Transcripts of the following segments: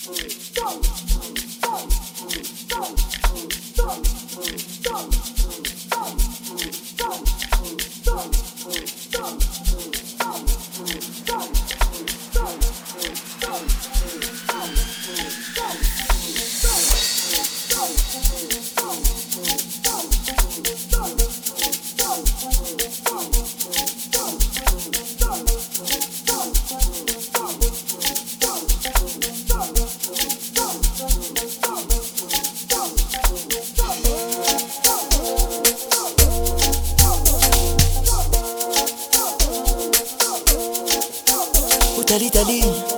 Dali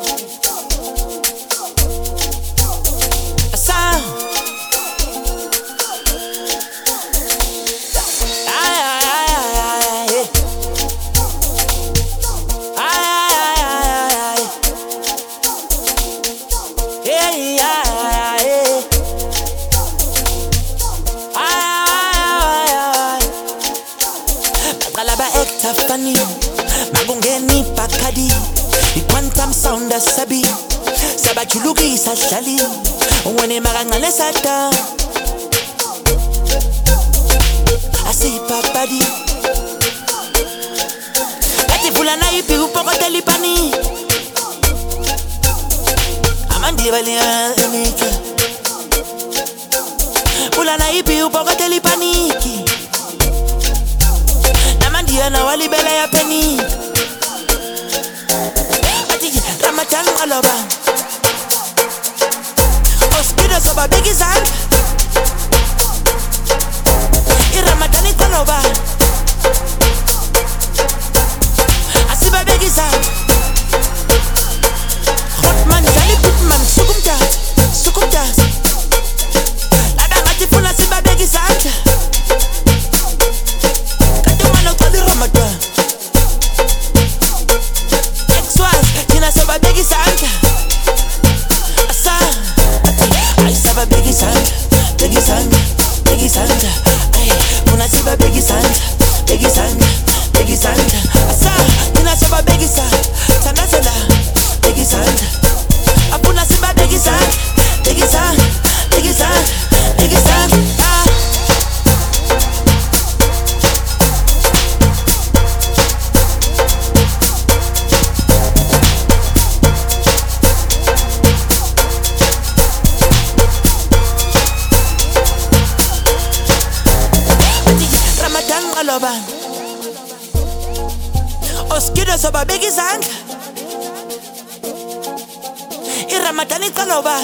Asa Baqala ba-acta funny makungeni phakadi i-quantum sound asabi sabajulukisa dlali wena makancane sada asipapadi kati fulana ipi upokotela ipani amandibalika fulana ipi upokotela ipaniki namandiana walibela ya peni Ramadan aloba Oskido soba begi zan Ramadan aloba Asiba begi zan Hotman jali pitman sukum das Lada ngati funa siba begi zan Kadumano tali Ramadan Soba begi santa Asa Ay saba begi santa Ay Muna siba begi santa Asa Muna soba begi santa Sanda sala Begi santa Apuna siba begi santa Oskido soba begi zandla Ramadan aloba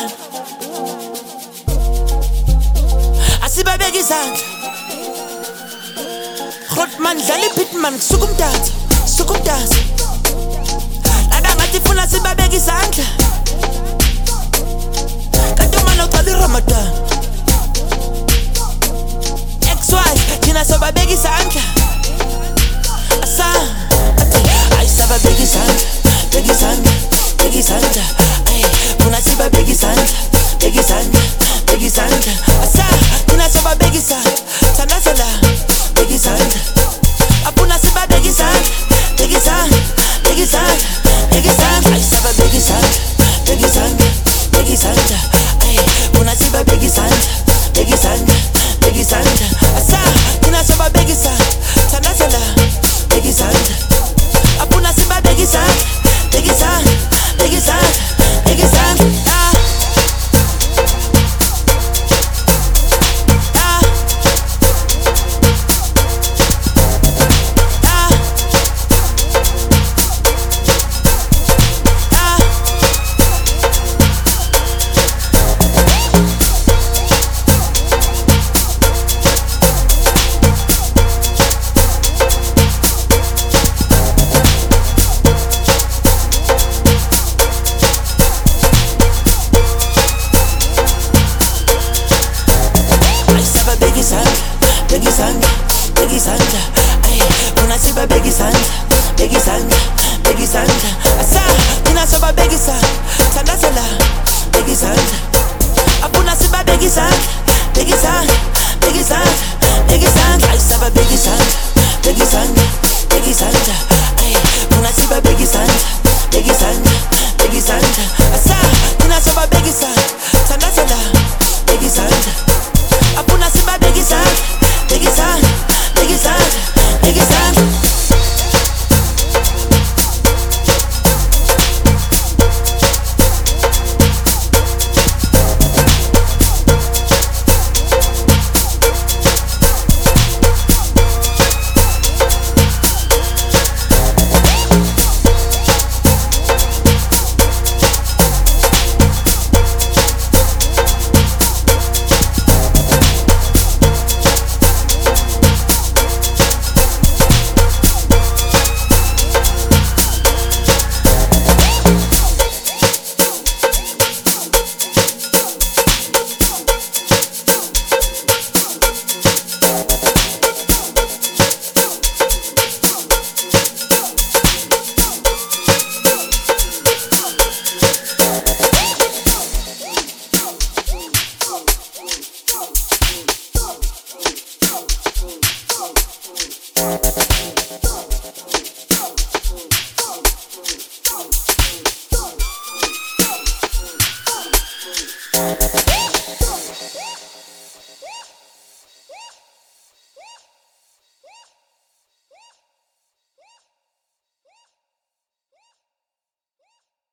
Asiba begi zandla Hotman jali pitman sukum das Lada ngati funa siba begi zandla Kadumano tali Ramadan Ex-wife Tina soba begi zandla Asa Ay saba begi santa Ay Muna siba begi santa Asa Tina soba begi santa Sanda sala Begi santa Apuna siba begi santa Ay saba begi santa Ay Muna siba begi santa Asa Tina soba begi santa Sanda sala Begi santa Apuna siba begi santa Begi santa Asa Tina soba begi santa Sanda sala